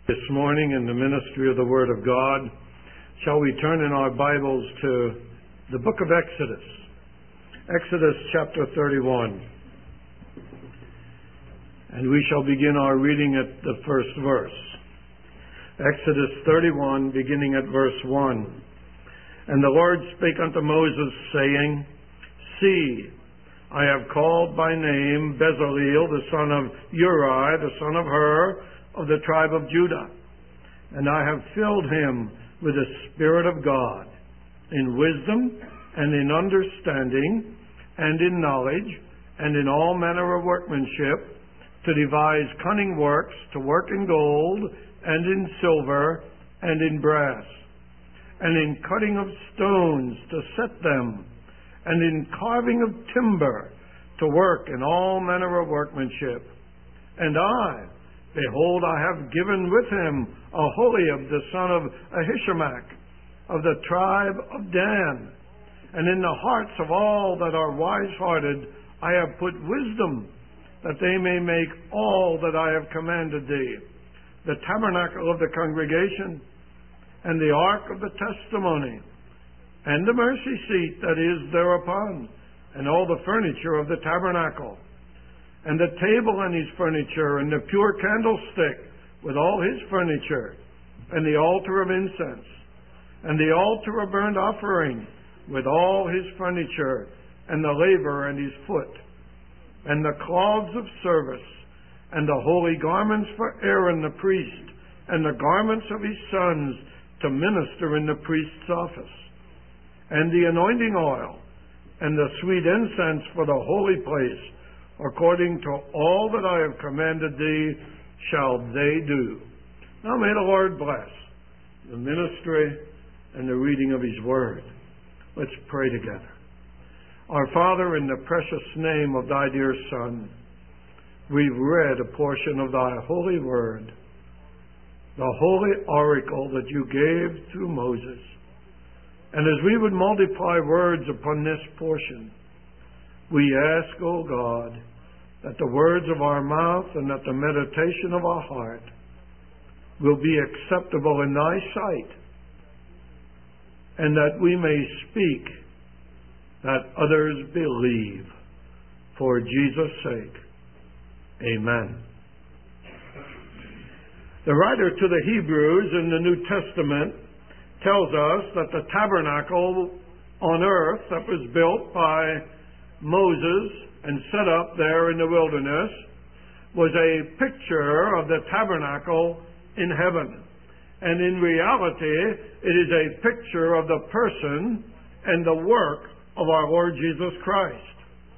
This morning in the ministry of the Word of God, shall we turn in our Bibles to the book of Exodus. Exodus chapter 31. And we shall begin our reading at the first verse. Exodus 31, beginning at verse 1. And the Lord spake unto Moses, saying, See, I have called by name Bezaleel, the son of Uri, the son of Hur, of the tribe of Judah. And I have filled him with the Spirit of God, in wisdom and in understanding and in knowledge and in all manner of workmanship, to devise cunning works, to work in gold and in silver and in brass, and in cutting of stones to set them, and in carving of timber to work in all manner of workmanship. And behold, I have given with him Aholiab, the son of Ahishamach, of the tribe of Dan. And in the hearts of all that are wise-hearted I have put wisdom, that they may make all that I have commanded thee, the tabernacle of the congregation, and the ark of the testimony, and the mercy seat that is thereupon, and all the furniture of the tabernacle, and the table and his furniture, and the pure candlestick with all his furniture, and the altar of incense, and the altar of burnt offering with all his furniture, and the laver and his foot, and the cloths of service, and the holy garments for Aaron the priest, and the garments of his sons to minister in the priest's office, and the anointing oil, and the sweet incense for the holy place, according to all that I have commanded thee, shall they do. Now may the Lord bless the ministry and the reading of his word. Let's pray together. Our Father, in the precious name of thy dear Son, we've read a portion of thy holy word, the holy oracle that you gave through Moses. And as we would multiply words upon this portion, we ask, O God, that the words of our mouth and that the meditation of our heart will be acceptable in thy sight, and that we may speak that others believe. For Jesus' sake, amen. The writer to the Hebrews in the New Testament tells us that the tabernacle on earth that was built by Moses and set up there in the wilderness was a picture of the tabernacle in heaven. And in reality, it is a picture of the person and the work of our Lord Jesus Christ.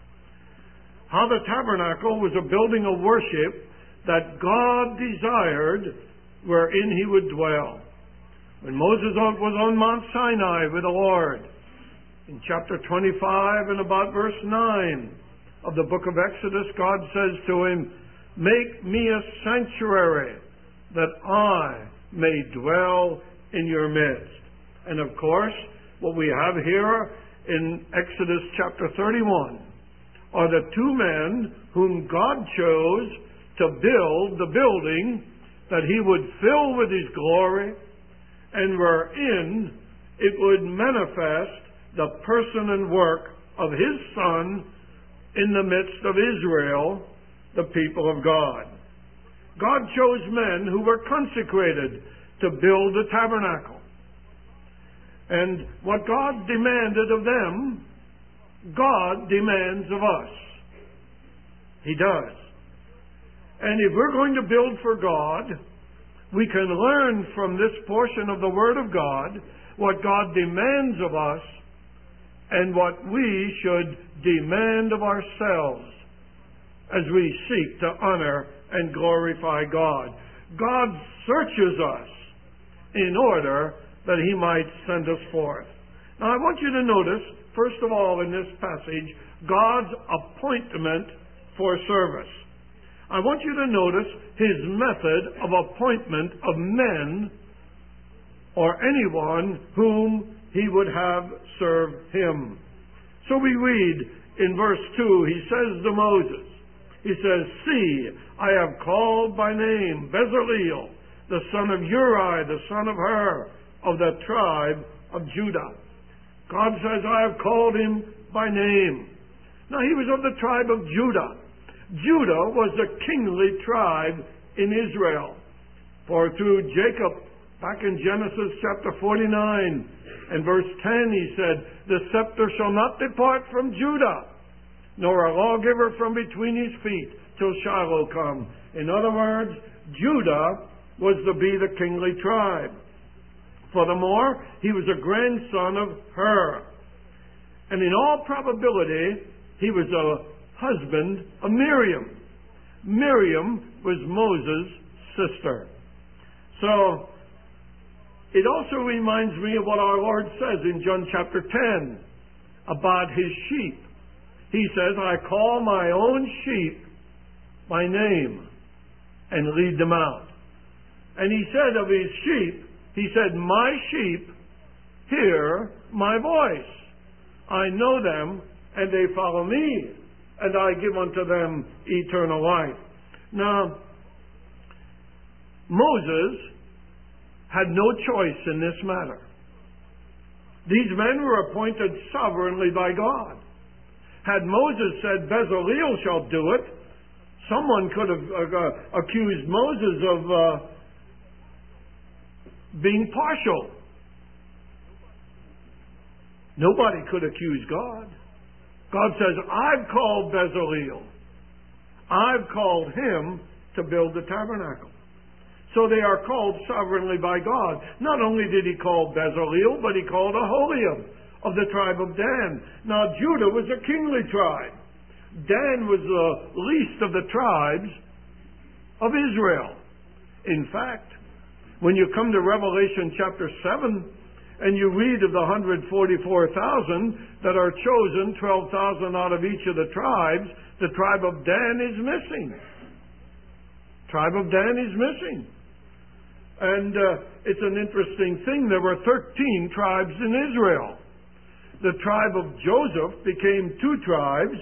How the tabernacle was a building of worship that God desired wherein he would dwell. When Moses was on Mount Sinai with the Lord, in chapter 25 and about verse 9 of the book of Exodus, God says to him, Make me a sanctuary that I may dwell in your midst. And of course, what we have here in Exodus chapter 31 are the two men whom God chose to build the building that he would fill with his glory, and wherein it would manifest the person and work of his Son in the midst of Israel, the people of God. God chose men who were consecrated to build the tabernacle. And what God demanded of them, God demands of us. He does. And if we're going to build for God, we can learn from this portion of the Word of God what God demands of us and what we should demand of ourselves as we seek to honor and glorify God. God searches us in order that he might send us forth. Now I want you to notice, first of all in this passage, God's appointment for service. I want you to notice his method of appointment of men or anyone whom he would have serve him. So we read in verse 2, he says to Moses, he says, See, I have called by name Bezaleel, the son of Uri, the son of Hur, of the tribe of Judah. God says, I have called him by name. Now, he was of the tribe of Judah. Judah was the kingly tribe in Israel. For through Jacob, back in Genesis chapter 49 and verse 10, he said, the scepter shall not depart from Judah, nor a lawgiver from between his feet, till Shiloh come. In other words, Judah was to be the kingly tribe. Furthermore, he was a grandson of Hur. And in all probability, he was a husband of Miriam. Miriam was Moses' sister. So, it also reminds me of what our Lord says in John chapter 10 about his sheep. He says, I call my own sheep by name and lead them out. And he said of his sheep, he said, my sheep hear my voice. I know them, and they follow me, and I give unto them eternal life. Now, Moses had no choice in this matter. These men were appointed sovereignly by God. Had Moses said, Bezaleel shall do it, someone could have accused Moses of being partial. Nobody could accuse God. God says, I've called Bezaleel. I've called him to build the tabernacle. So they are called sovereignly by God. Not only did he call Bezaleel, but he called Aholiab of the tribe of Dan. Now Judah was a kingly tribe. Dan was the least of the tribes of Israel. In fact, when you come to Revelation chapter 7, and you read of the 144,000 that are chosen, 12,000 out of each of the tribes, the tribe of Dan is missing. Tribe of Dan is missing. And it's an interesting thing. There were 13 tribes in Israel. The tribe of Joseph became two tribes,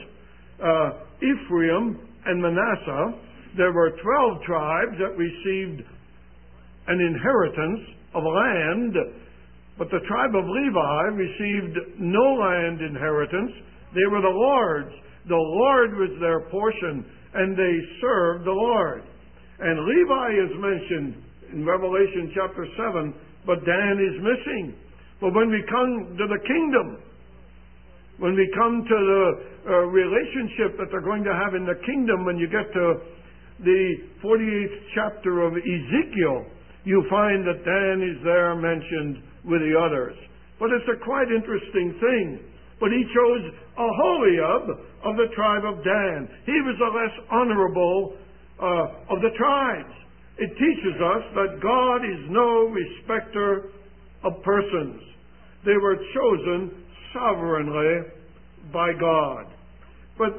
Ephraim and Manasseh. There were 12 tribes that received an inheritance of land, but the tribe of Levi received no land inheritance. They were the Lord's. The Lord was their portion, and they served the Lord. And Levi is mentioned in Revelation chapter 7, but Dan is missing. But when we come to the kingdom, when we come to the relationship that they're going to have in the kingdom, when you get to the 48th chapter of Ezekiel, you find that Dan is there mentioned with the others. But it's a quite interesting thing. But he chose Aholiab of the tribe of Dan. He was the less honorable of the tribes. It teaches us that God is no respecter of persons. They were chosen sovereignly by God. But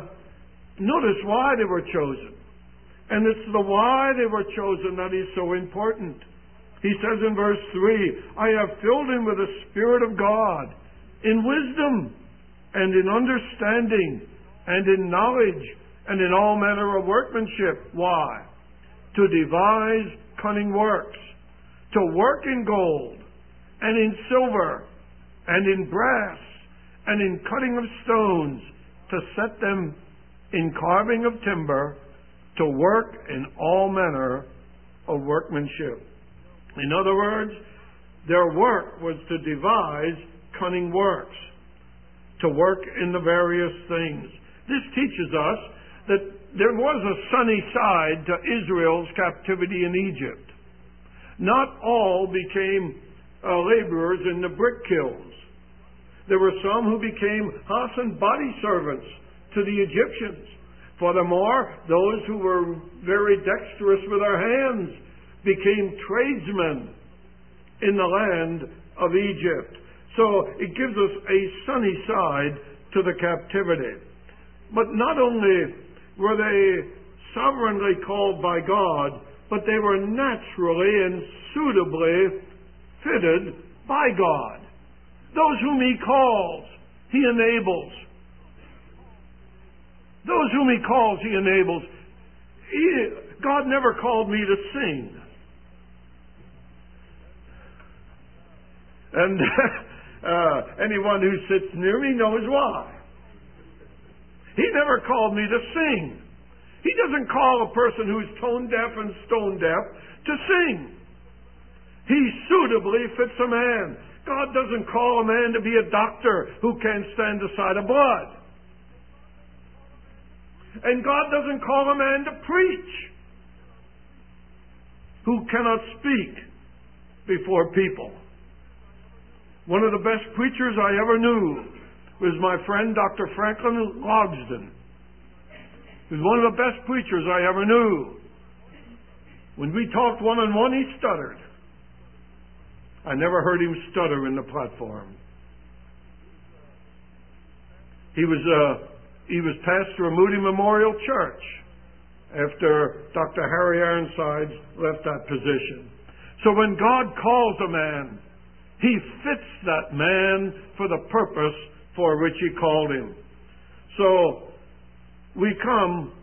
notice why they were chosen. And it's the why they were chosen that is so important. He says in verse 3, I have filled him with the Spirit of God, in wisdom, and in understanding, and in knowledge, and in all manner of workmanship. Why? To devise cunning works, to work in gold, and in silver, and in brass, and in cutting of stones, to set them in carving of timber, to work in all manner of workmanship. In other words, their work was to devise cunning works, to work in the various things. This teaches us that there was a sunny side to Israel's captivity in Egypt. Not all became laborers in the brick kilns. There were some who became house and body servants to the Egyptians. Furthermore, those who were very dexterous with their hands became tradesmen in the land of Egypt. So it gives us a sunny side to the captivity. But not only were they sovereignly called by God, but they were naturally and suitably fitted by God. Those whom He calls, He enables. Those whom He calls, He enables. God never called me to sing. And anyone who sits near me knows why. He never called me to sing. He doesn't call a person who's tone deaf and stone deaf to sing. He suitably fits a man. God doesn't call a man to be a doctor who can't stand the sight of blood. And God doesn't call a man to preach who cannot speak before people. One of the best preachers I ever knew was my friend Dr. Franklin Logsdon. He was one of the best preachers I ever knew. When we talked one-on-one, he stuttered. I never heard him stutter in the platform. He was pastor of Moody Memorial Church after Dr. Harry Ironsides left that position. So when God calls a man, He fits that man for the purpose for which He called him. So we come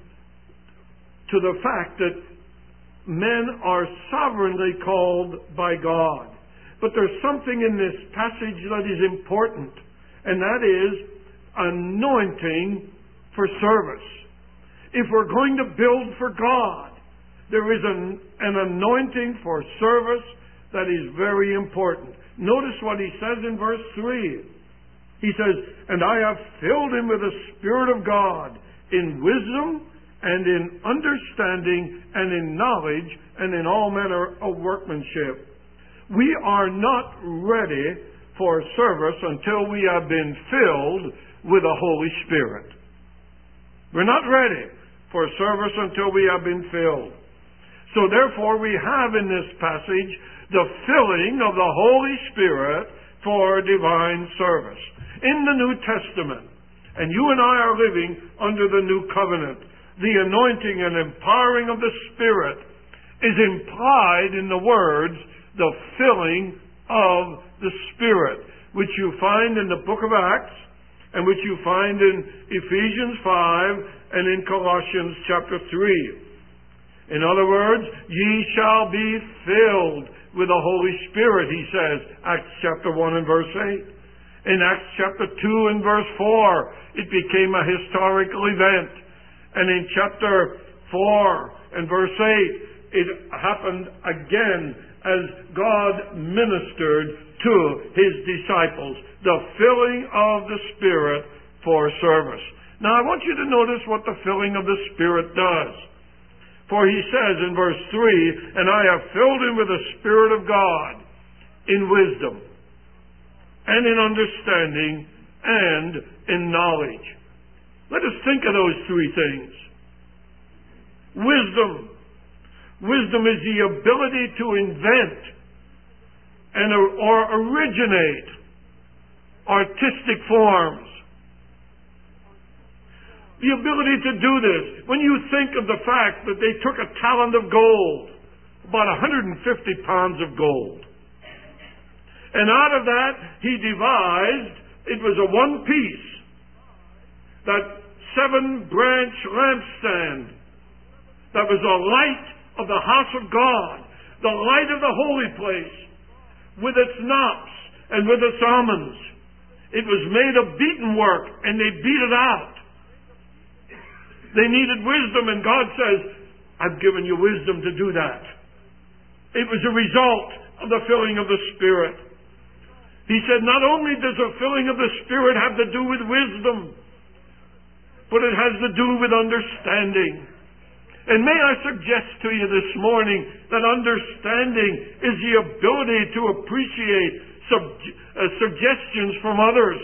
to the fact that men are sovereignly called by God. But there's something in this passage that is important, and that is anointing for service. If we're going to build for God, there is an anointing for service that is very important. Notice what he says in verse 3. He says, "And I have filled him with the Spirit of God in wisdom and in understanding and in knowledge and in all manner of workmanship." We are not ready for service until we have been filled with the Holy Spirit. We're not ready for service until we have been filled. So therefore we have in this passage the filling of the Holy Spirit for divine service. In the New Testament, and you and I are living under the New Covenant, the anointing and empowering of the Spirit is implied in the words, the filling of the Spirit, which you find in the book of Acts, and which you find in Ephesians 5 and in Colossians chapter 3. In other words, ye shall be filled with the Holy Spirit, he says, Acts chapter 1 and verse 8. In Acts chapter 2 and verse 4, it became a historical event. And in chapter 4 and verse 8, it happened again as God ministered to His disciples, the filling of the Spirit for service. Now I want you to notice what the filling of the Spirit does. For he says in verse 3, "And I have filled him with the Spirit of God in wisdom and in understanding and in knowledge." Let us think of those three things. Wisdom. Wisdom is the ability to invent or originate artistic forms. The ability to do this. When you think of the fact that they took a talent of gold, about 150 pounds of gold, and out of that he devised, it was a one piece, that 7-branch lampstand that was a light of the house of God, the light of the holy place, with its knops and with its almonds. It was made of beaten work, and they beat it out. They needed wisdom, and God says, I've given you wisdom to do that. It was a result of the filling of the Spirit. He said, not only does the filling of the Spirit have to do with wisdom, but it has to do with understanding. And may I suggest to you this morning that understanding is the ability to appreciate suggestions from others.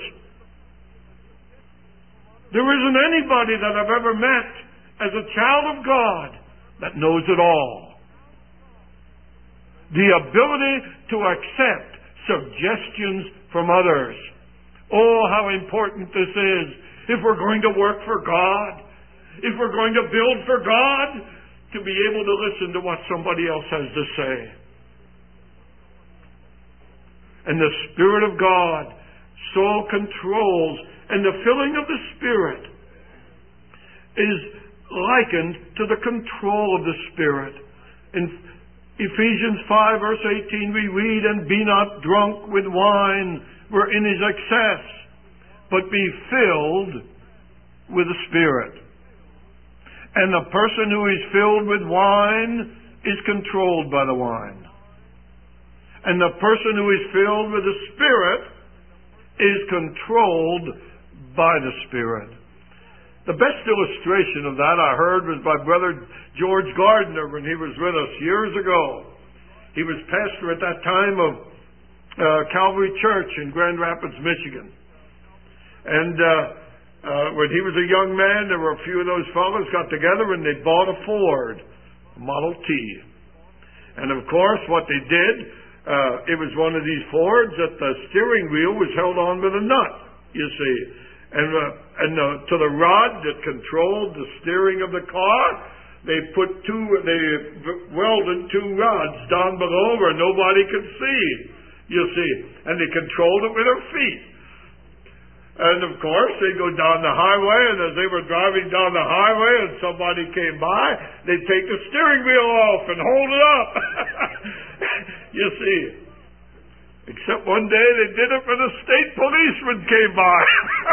There isn't anybody that I've ever met as a child of God that knows it all. The ability to accept suggestions from others. Oh, how important this is if we're going to work for God, if we're going to build for God, to be able to listen to what somebody else has to say. And the Spirit of God so controls, and the filling of the Spirit is likened to the control of the Spirit. In Ephesians 5 verse 18 we read, "And be not drunk with wine, wherein is excess, but be filled with the Spirit." And the person who is filled with wine is controlled by the wine. And the person who is filled with the Spirit is controlled by the Spirit. The best illustration of that I heard was by Brother George Gardner when he was with us years ago. He was pastor at that time of Calvary Church in Grand Rapids, Michigan. And when he was a young man, there were a few of those fellows got together and they bought a Ford Model T. And of course, what they did, it was one of these Fords that the steering wheel was held on with a nut, you see. And to the rod that controlled the steering of the car, they welded two rods down below where nobody could see, you see. And they controlled it with their feet. And of course, they'd go down the highway, and as they were driving down the highway and somebody came by, they'd take the steering wheel off and hold it up. You see. Except one day they did it when a state policeman came by.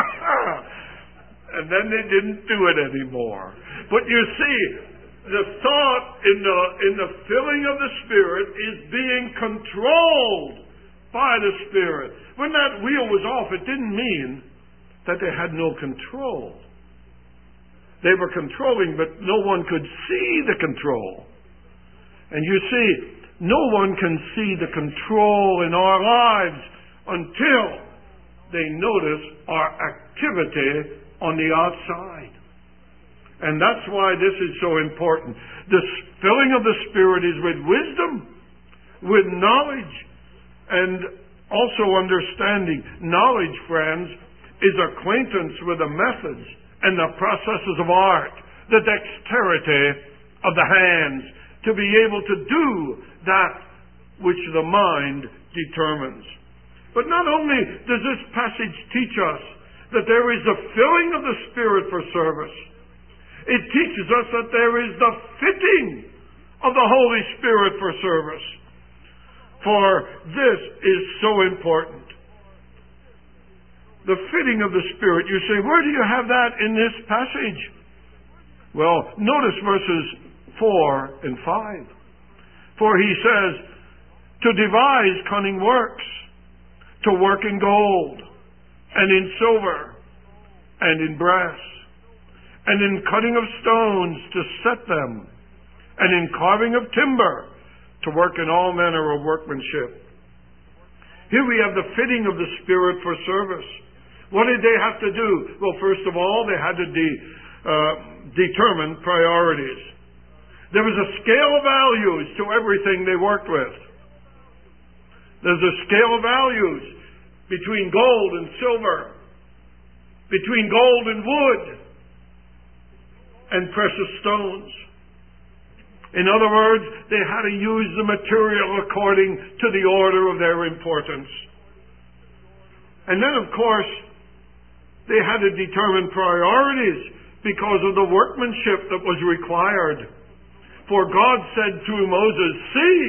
And then they didn't do it anymore. But you see, the thought in the filling of the Spirit is being controlled by the Spirit. When that wheel was off, it didn't mean that they had no control. They were controlling, but no one could see the control. And you see, no one can see the control in our lives until they notice our activity on the outside. And that's why this is so important. The filling of the Spirit is with wisdom, with knowledge, and also understanding. Knowledge, friends, is acquaintance with the methods and the processes of art, the dexterity of the hands, to be able to do that which the mind determines. But not only does this passage teach us that there is the filling of the Spirit for service, it teaches us that there is the fitting of the Holy Spirit for service. For this is so important. The fitting of the Spirit. You say, where do you have that in this passage? Well, notice verses 4 and 5. For he says, to devise cunning works, to work in gold, and in silver, and in brass, and in cutting of stones to set them, and in carving of timber, to work in all manner of workmanship. Here we have the fitting of the Spirit for service. What did they have to do? Well, first of all, they had to determine priorities. There was a scale of values to everything they worked with. There's a scale of values between gold and silver, between gold and wood, and precious stones. In other words, they had to use the material according to the order of their importance. And then, of course, they had to determine priorities because of the workmanship that was required. For God said through Moses, see,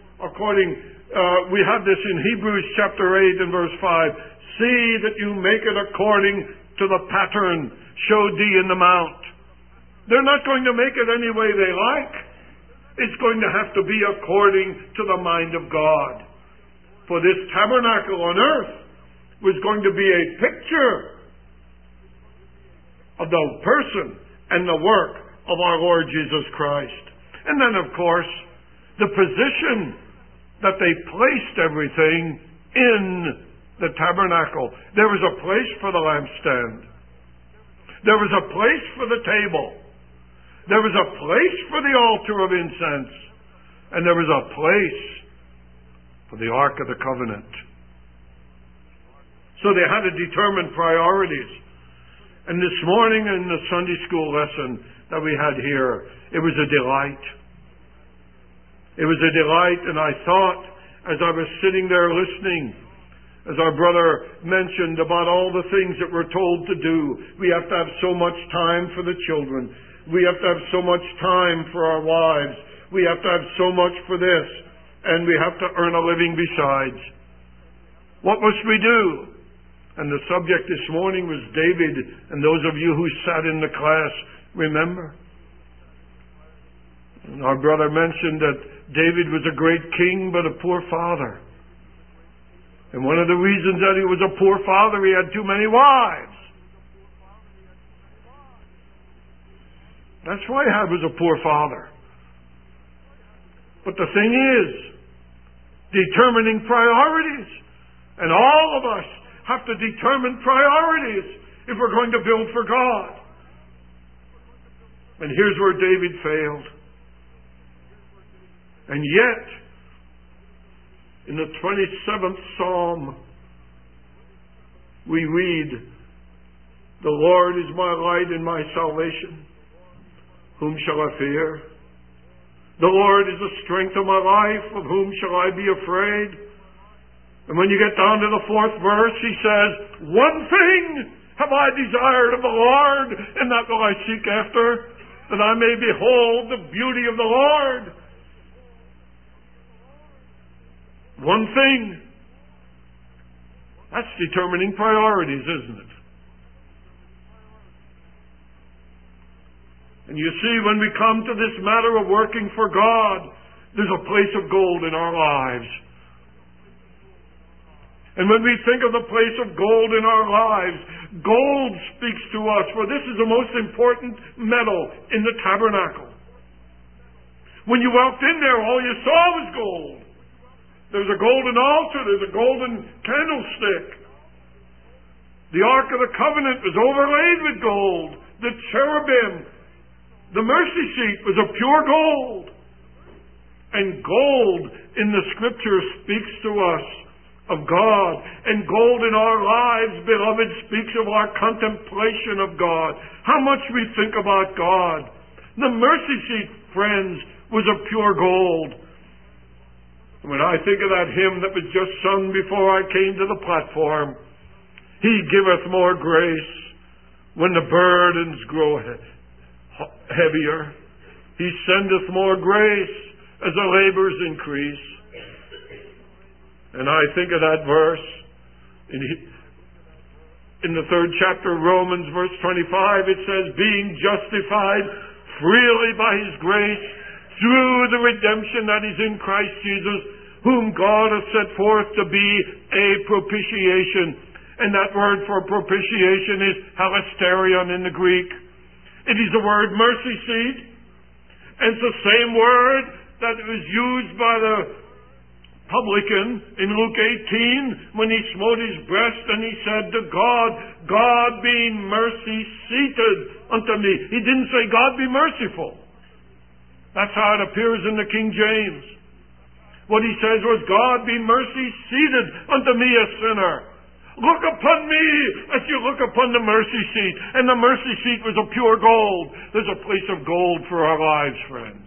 we have this in Hebrews chapter 8 and verse 5, see that you make it according to the pattern showed thee in the mount. They're not going to make it any way they like. It's going to have to be according to the mind of God. For this tabernacle on earth was going to be a picture of the person and the work of our Lord Jesus Christ. And then, of course, the position that they placed everything in the tabernacle. There was a place for the lampstand. There was a place for the table. There was a place for the altar of incense. And there was a place for the Ark of the Covenant. So they had to determine priorities. And this morning in the Sunday school lesson that we had here, it was a delight. It was a delight, and I thought, as I was sitting there listening, as our brother mentioned about all the things that we're told to do, we have to have so much time for the children. We have to have so much time for our wives. We have to have so much for this, and we have to earn a living besides. What must we do? And the subject this morning was David, and those of you who sat in the class remember. And our brother mentioned that David was a great king, but a poor father. And one of the reasons that he was a poor father, he had too many wives. That's why Ahab was a poor father. But the thing is, determining priorities. And all of us have to determine priorities if we're going to build for God. And here's where David failed. And yet, in the 27th Psalm, we read, "The Lord is my light and my salvation. Whom shall I fear? The Lord is the strength of my life. Of whom shall I be afraid?" And when you get down to the 4th verse, he says, "One thing have I desired of the Lord, and that will I seek after, that I may behold the beauty of the Lord." One thing. That's determining priorities, isn't it? And you see, when we come to this matter of working for God, there's a place of gold in our lives. And when we think of the place of gold in our lives, gold speaks to us, for this is the most important metal in the tabernacle. When you walked in there, all you saw was gold. There's a golden altar, there's a golden candlestick. The Ark of the Covenant was overlaid with gold. The cherubim, the mercy seat was of pure gold. And gold in the Scripture speaks to us of God. And gold in our lives, beloved, speaks of our contemplation of God. How much we think about God. The mercy seat, friends, was of pure gold. When I think of that hymn that was just sung before I came to the platform, "He giveth more grace when the burdens grow heavier. He sendeth more grace as the labors increase." And I think of that verse in the 3rd chapter of Romans, verse 25, it says, "Being justified freely by His grace, through the redemption that is in Christ Jesus, whom God has set forth to be a propitiation." And that word for propitiation is halasterion in the Greek. It is the word mercy seat. And it's the same word that was used by the publican in Luke 18 when he smote his breast and he said to God, "God be mercy seated unto me." He didn't say, "God be merciful." That's how it appears in the King James. What he says was, "God be mercy seated unto me, a sinner. Look upon me as you look upon the mercy seat." And the mercy seat was of pure gold. There's a place of gold for our lives, friends.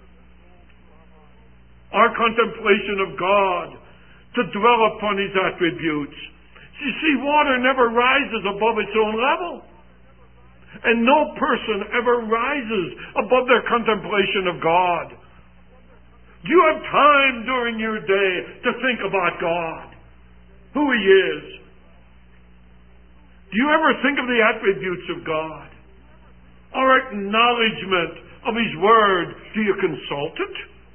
Our contemplation of God, to dwell upon His attributes. You see, water never rises above its own level. And no person ever rises above their contemplation of God. Do you have time during your day to think about God? Who He is? Do you ever think of the attributes of God? Our acknowledgement of His Word, do you consult it?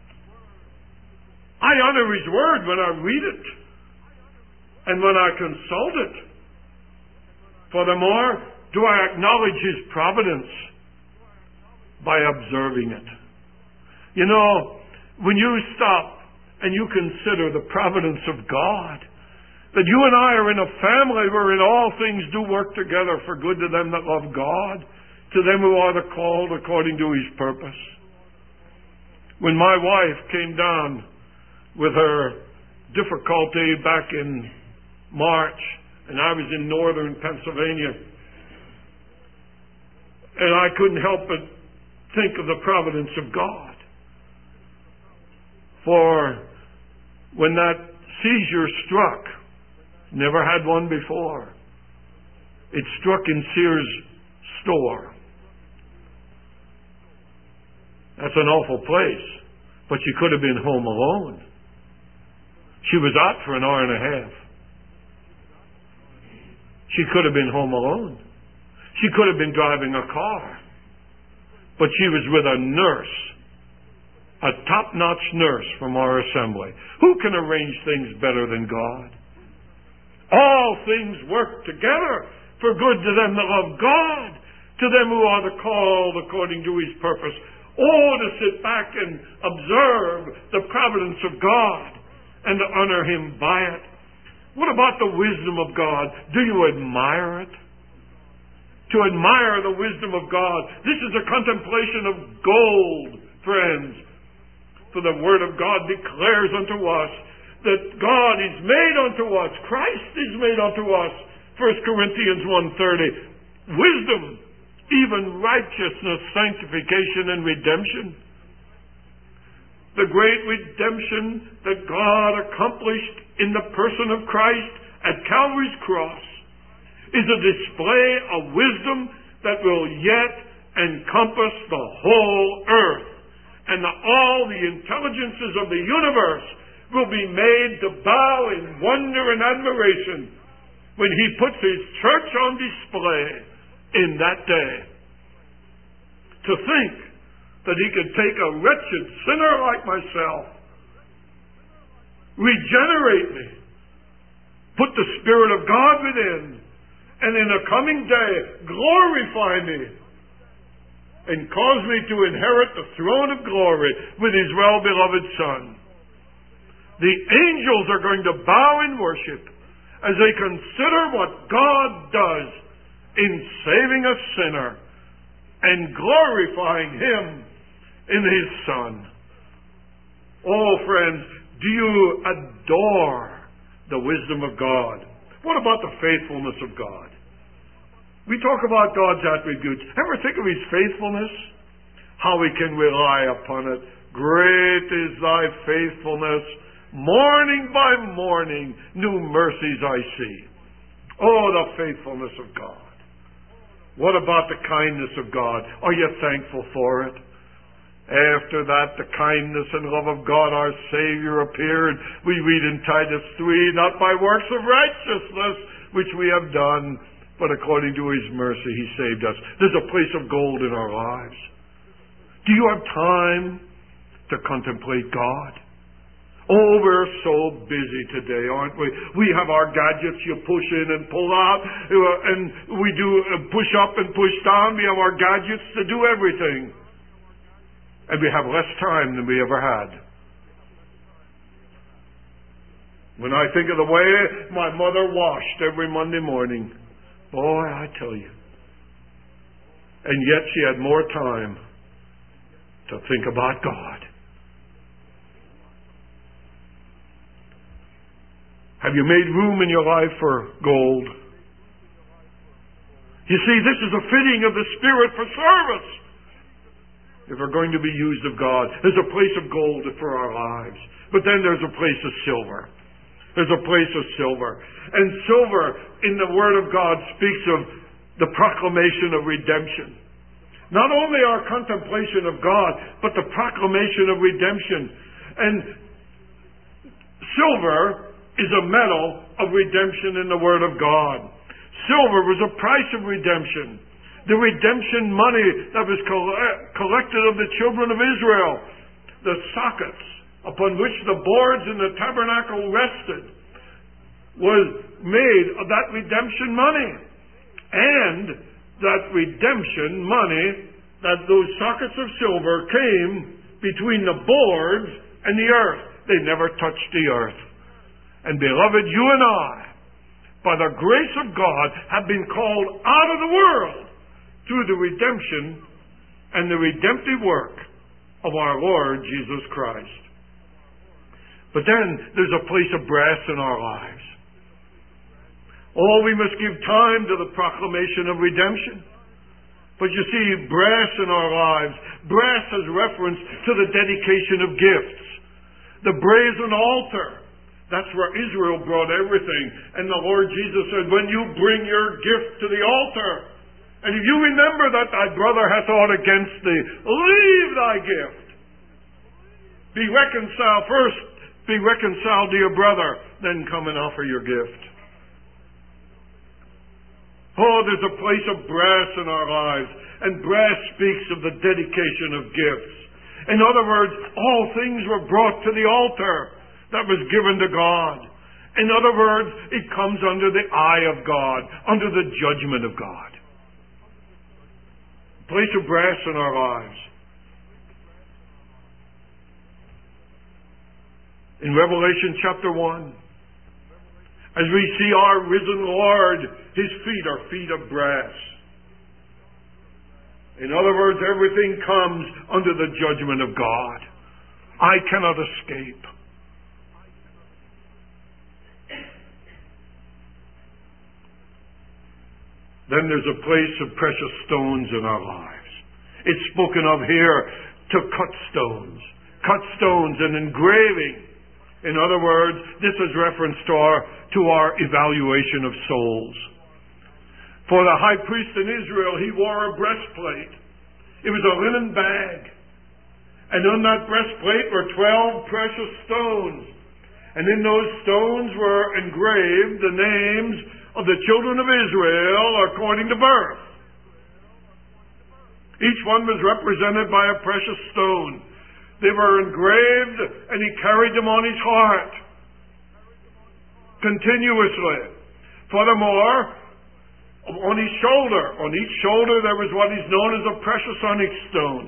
I honor His Word when I read it and when I consult it. Furthermore, do I acknowledge His providence by observing it? You know, when you stop and you consider the providence of God, that you and I are in a family wherein all things do work together for good to them that love God, to them who are the called according to His purpose. When my wife came down with her difficulty back in March, and I was in northern Pennsylvania, and I couldn't help but think of the providence of God. For when that seizure struck, never had one before, it struck in Sears store. That's an awful place. But she could have been home alone. She was out for an hour and a half. She could have been home alone. She could have been driving a car. But she was with a nurse, a top-notch nurse from our assembly. Who can arrange things better than God? All things work together for good to them that love God, to them who are the called according to His purpose. Oh, to sit back and observe the providence of God and to honor Him by it. What about the wisdom of God? Do you admire it? To admire the wisdom of God. This is a contemplation of gold, friends. For the Word of God declares unto us that God is made unto us, Christ is made unto us, 1 Corinthians 1:30, wisdom, even righteousness, sanctification, and redemption. The great redemption that God accomplished in the person of Christ at Calvary's cross is a display of wisdom that will yet encompass the whole earth, and all the intelligences of the universe will be made to bow in wonder and admiration when He puts His church on display in that day. To think that He could take a wretched sinner like myself, regenerate me, put the Spirit of God within, and in a coming day glorify me and cause me to inherit the throne of glory with His well-beloved Son. The angels are going to bow in worship as they consider what God does in saving a sinner and glorifying Him in His Son. Oh, friends, do you adore the wisdom of God? What about the faithfulness of God? We talk about God's attributes. Ever think of His faithfulness? How we can rely upon it. Great is Thy faithfulness. Morning by morning, new mercies I see. Oh, the faithfulness of God. What about the kindness of God? Are you thankful for it? After that, the kindness and love of God our Savior appeared. We read in Titus 3, not by works of righteousness which we have done, but according to His mercy He saved us. There's a place of gold in our lives. Do you have time to contemplate God? Oh, we're so busy today, aren't we? We have our gadgets you push in and pull out, and we do push up and push down. We have our gadgets to do everything. And we have less time than we ever had. When I think of the way my mother washed every Monday morning, boy, I tell you. And yet she had more time to think about God. Have you made room in your life for gold? You see, this is a fitting of the Spirit for service. If we're going to be used of God, there's a place of gold for our lives. But then there's a place of silver. There's a place of silver. And silver in the Word of God speaks of the proclamation of redemption. Not only our contemplation of God, but the proclamation of redemption. And silver is a metal of redemption in the Word of God. Silver was a price of redemption. The redemption money that was collected of the children of Israel. The sockets upon which the boards in the tabernacle rested was made of that redemption money. And that redemption money, that those sockets of silver came between the boards and the earth. They never touched the earth. And beloved, you and I, by the grace of God, have been called out of the world through the redemption and the redemptive work of our Lord Jesus Christ. But then there's a place of brass in our lives. Oh, we must give time to the proclamation of redemption. But you see, brass in our lives, brass has reference to the dedication of gifts. The brazen altar. That's where Israel brought everything. And the Lord Jesus said, when you bring your gift to the altar, and if you remember that thy brother hath aught against thee, leave thy gift Be reconciled first. Be reconciled to your brother. Then come and offer your gift. Oh, there's a place of brass in our lives. And brass speaks of the dedication of gifts. In other words, all things were brought to the altar that was given to God. In other words, it comes under the eye of God, under the judgment of God. A place of brass in our lives. In Revelation chapter 1, as we see our risen Lord, His feet are feet of brass. In other words, everything comes under the judgment of God. I cannot escape. Then there's a place of precious stones in our lives. It's spoken of here to cut stones. Cut stones and engraving. In other words, this is reference to our evaluation of souls. For the high priest in Israel, he wore a breastplate. It was a linen bag. And on that breastplate were 12 precious stones. And in those stones were engraved the names of the children of Israel according to birth. Each one was represented by a precious stone. They were engraved, and he carried them on his heart continuously. Furthermore, on his shoulder, on each shoulder there was what is known as a precious onyx stone.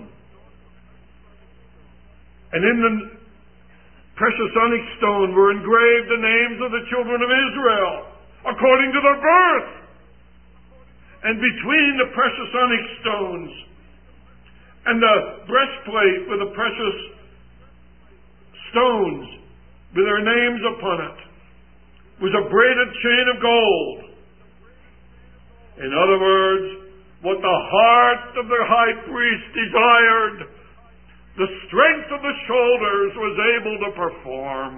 And in the precious onyx stone were engraved the names of the children of Israel according to their birth. And between the precious onyx stones and the breastplate with the precious stones with their names upon it was a braided chain of gold. In other words, what the heart of the high priest desired, the strength of the shoulders was able to perform.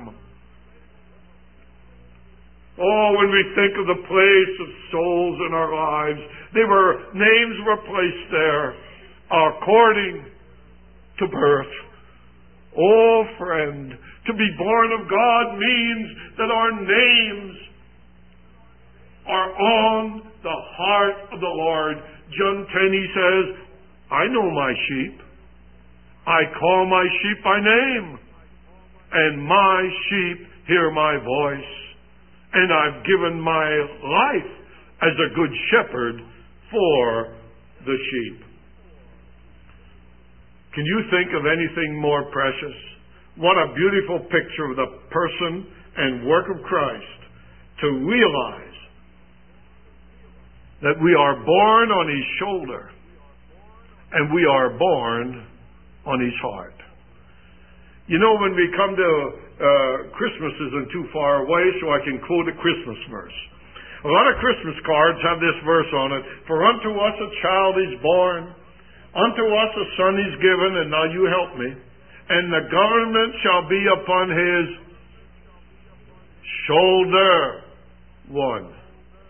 Oh, when we think of the place of souls in our lives, names were placed there according to birth. Oh, friend, to be born of God means that our names are on the heart of the Lord. John 10, he says, I know my sheep. I call my sheep by name, and my sheep hear my voice. And I've given my life as a good shepherd for the sheep. Can you think of anything more precious? What a beautiful picture of the person and work of Christ to realize that we are born on His shoulder and we are born on His heart. You know, when we come to Christmas isn't too far away, so I can quote a Christmas verse. A lot of Christmas cards have this verse on it. For unto us a child is born, unto us a son is given, and now you help me, and the government shall be upon His shoulder. 1.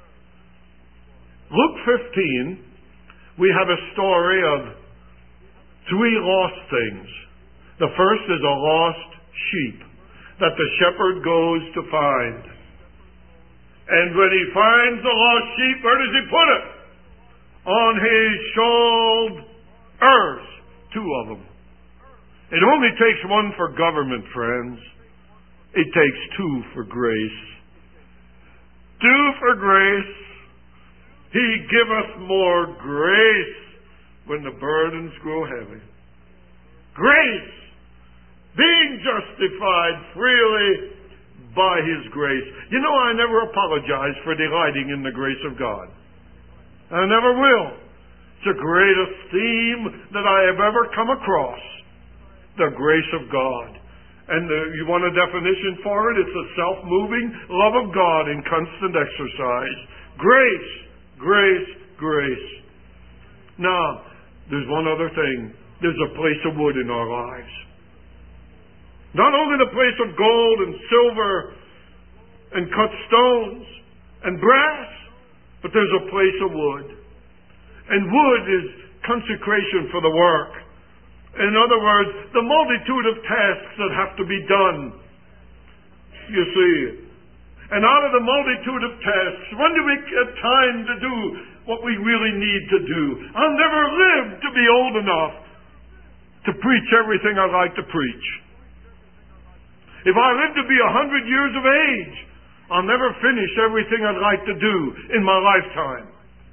Luke 15, we have a story of 3 lost things. The first is a lost sheep that the shepherd goes to find. And when he finds the lost sheep, where does he put it? On his shoulders. 2 of them. It only takes 1 for government, friends. It takes 2 for grace. 2 for grace. He giveth more grace when the burdens grow heavy. Grace! Being justified freely by His grace. You know, I never apologize for delighting in the grace of God. I never will. It's the greatest theme that I have ever come across. The grace of God. And you want a definition for it? It's a self-moving love of God in constant exercise. Grace. Grace, grace. Now, there's one other thing. There's a place of wood in our lives. Not only the place of gold and silver and cut stones and brass, but there's a place of wood. And wood is consecration for the work. In other words, the multitude of tasks that have to be done. You see. And out of the multitude of tasks, when do we get time to do what we really need to do? I'll never live to be old enough to preach everything I'd like to preach. If I live to be 100 years of age, I'll never finish everything I'd like to do in my lifetime.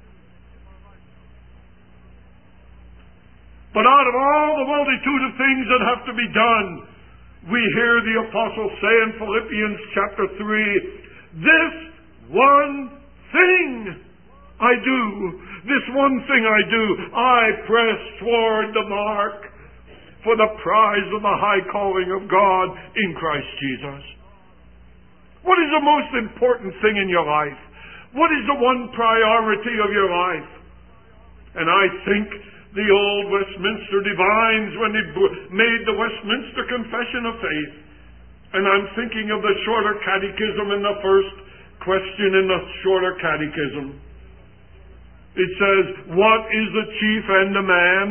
But out of all the multitude of things that have to be done, we hear the apostle say in Philippians chapter 3, this one thing I do, this one thing I do, I press toward the mark for the prize of the high calling of God in Christ Jesus. What is the most important thing in your life? What is the one priority of your life? And I think the old Westminster divines, when they made the Westminster Confession of Faith, and I'm thinking of the Shorter Catechism in the first question in the Shorter Catechism. It says, what is the chief end of man?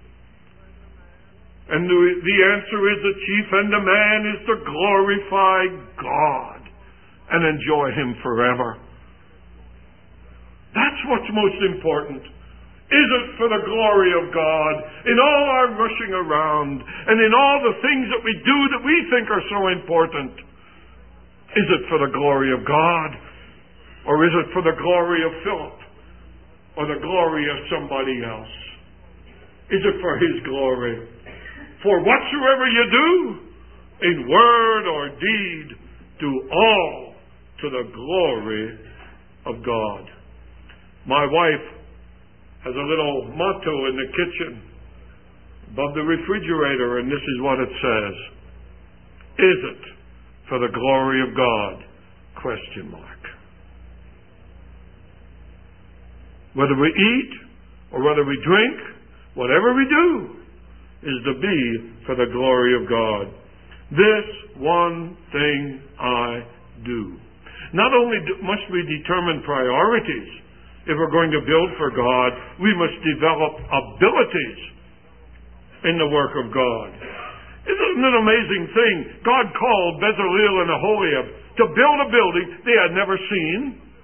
And the answer is the chief end of man is to glorify God and enjoy Him forever. That's what's most important. Is it for the glory of God in all our rushing around and in all the things that we do that we think are so important? Is it for the glory of God? Or is it for the glory of Philip? Or the glory of somebody else? Is it for His glory? For whatsoever you do, in word or deed, do all to the glory of God. My wife has a little motto in the kitchen above the refrigerator, and this is what it says. Is it for the glory of God? Question mark. Whether we eat or whether we drink, whatever we do is to be for the glory of God. This one thing I do. Not only must we determine priorities. If we're going to build for God, we must develop abilities in the work of God. Isn't it an amazing thing? God called Bezalel and Aholiab to build a building they had never seen.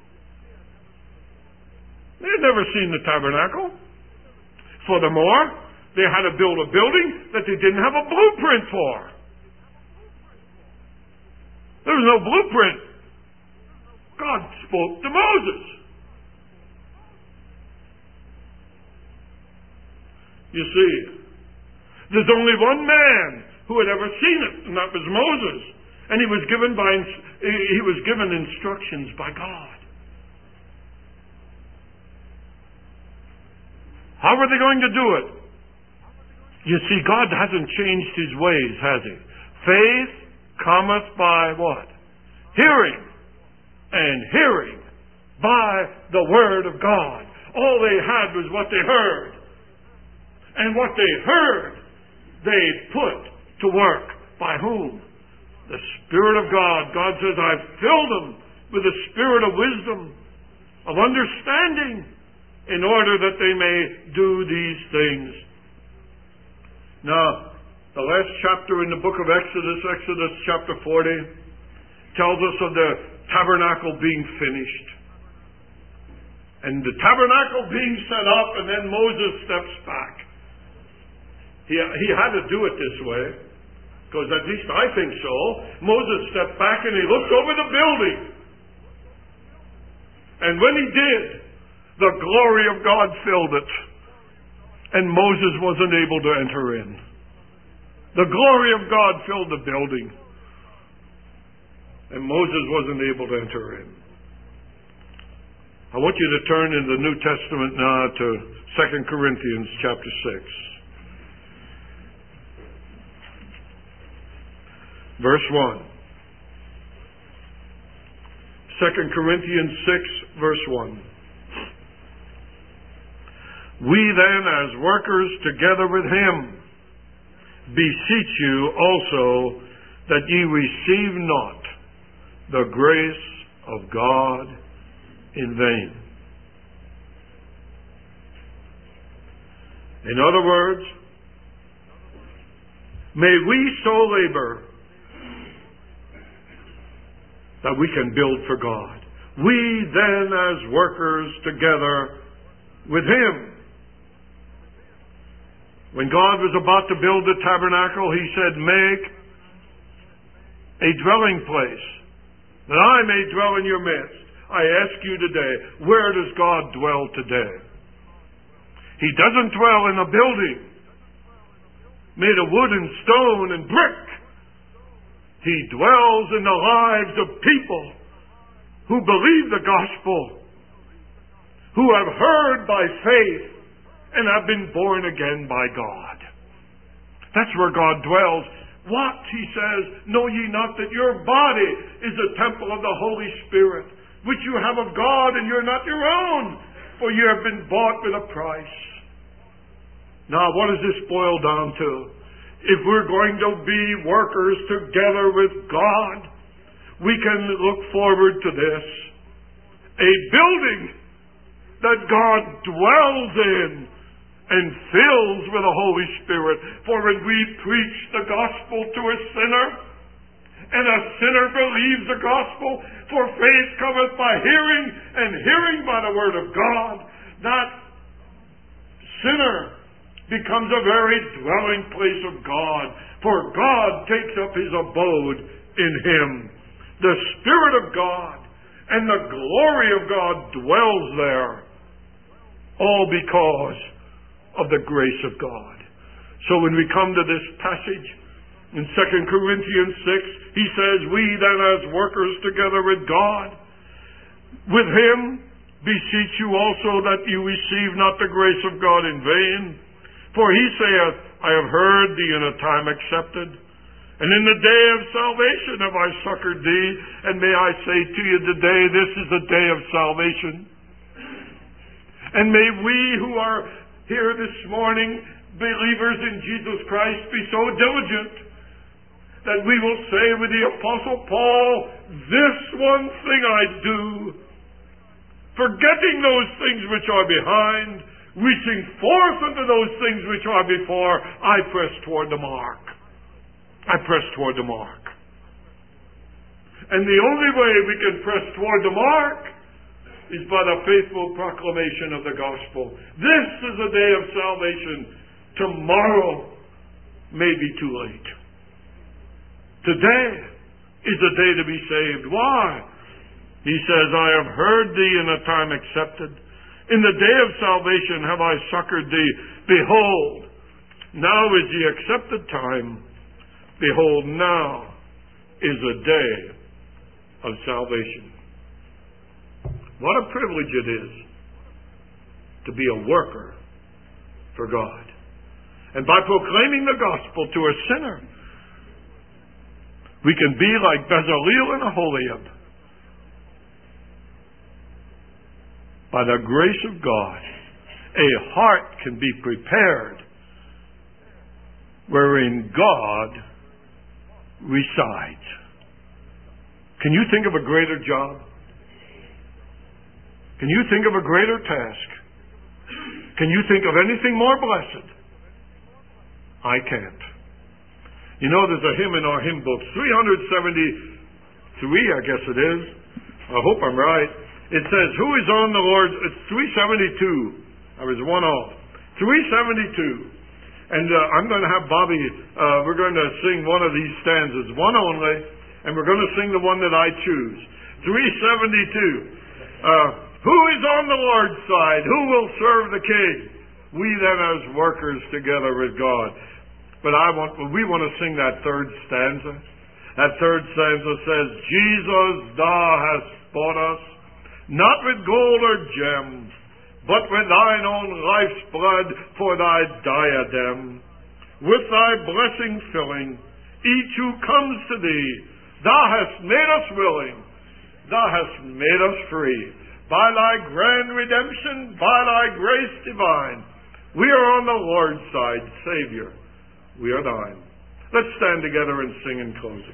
They had never seen the tabernacle. Furthermore, they had to build a building that they didn't have a blueprint for. There was no blueprint. God spoke to Moses. You see, there's only one man who had ever seen it, and that was Moses. And he was given instructions by God. How are they going to do it? You see, God hasn't changed His ways, has He? Faith cometh by what? Hearing. And hearing by the Word of God. All they had was what they heard. And what they heard, they put to work. By whom? The Spirit of God. God says, I've filled them with the spirit of wisdom, of understanding, in order that they may do these things. Now, the last chapter in the book of Exodus, Exodus chapter 40, tells us of the tabernacle being finished. And the tabernacle being set up, and then Moses steps back. He had to do it this way, because at least I think so. Moses stepped back and he looked over the building. And when he did, the glory of God filled it. And Moses wasn't able to enter in. The glory of God filled the building. And Moses wasn't able to enter in. I want you to turn in the New Testament now to 2 Corinthians chapter 6. Verse 1. 2 Corinthians 6, verse 1. We then, as workers together with Him, beseech you also that ye receive not the grace of God in vain. In other words, May we so labor that we can build for God. We then, as workers together with Him. When God was about to build the tabernacle, He said, make a dwelling place, that I may dwell in your midst. I ask you today, where does God dwell today? He doesn't dwell in a building made of wood and stone and brick. He dwells in the lives of people who believe the gospel, who have heard by faith and have been born again by God. That's where God dwells. What, he says, know ye not that your body is a temple of the Holy Spirit, which you have of God, and you're not your own, for you have been bought with a price. Now, what does this boil down to? If we're going to be workers together with God, we can look forward to this. A building that God dwells in and fills with the Holy Spirit. For when we preach the gospel to a sinner, and a sinner believes the gospel, for faith cometh by hearing, and hearing by the word of God, that sinner becomes a very dwelling place of God, for God takes up His abode in him. The Spirit of God and the glory of God dwells there, all because of the grace of God. So when we come to this passage in 2 Corinthians 6, he says, we then as workers together with God, with Him, beseech you also that you receive not the grace of God in vain. For He saith, I have heard thee in a time accepted, and in the day of salvation have I succored thee. And may I say to you today, this is the day of salvation. And may we who are here this morning, believers in Jesus Christ, be so diligent that we will say with the Apostle Paul, this one thing I do, forgetting those things which are behind, reaching forth unto those things which are before, I press toward the mark. I press toward the mark. And the only way we can press toward the mark is by the faithful proclamation of the gospel. This is a day of salvation. Tomorrow may be too late. Today is the day to be saved. Why? He says, I have heard thee in a time accepted. In the day of salvation have I succored thee. Behold, now is the accepted time. Behold, now is a day of salvation. What a privilege it is to be a worker for God. And by proclaiming the gospel to a sinner, we can be like Bezaleel and Aholiab. By the grace of God, a heart can be prepared wherein God resides. Can you think of a greater job? Can you think of a greater task? Can you think of anything more blessed? I can't. You know, there's a hymn in our hymn book, 373, I guess it is. I hope I'm right. It says, who is on the Lord? It's 372. I was one off. 372. And I'm going to have Bobby, we're going to sing one of these stanzas, one only, and we're going to sing the one that I choose. 372. Who is on the Lord's side? Who will serve the King? We then as workers together with God. But we want to sing that third stanza. That third stanza says, Jesus, thou hast bought us, not with gold or gems, but with thine own life's blood for thy diadem. With thy blessing filling, each who comes to thee, thou hast made us willing, thou hast made us free. By thy grand redemption, by thy grace divine, we are on the Lord's side, Savior. We are thine. Let's stand together and sing in closing.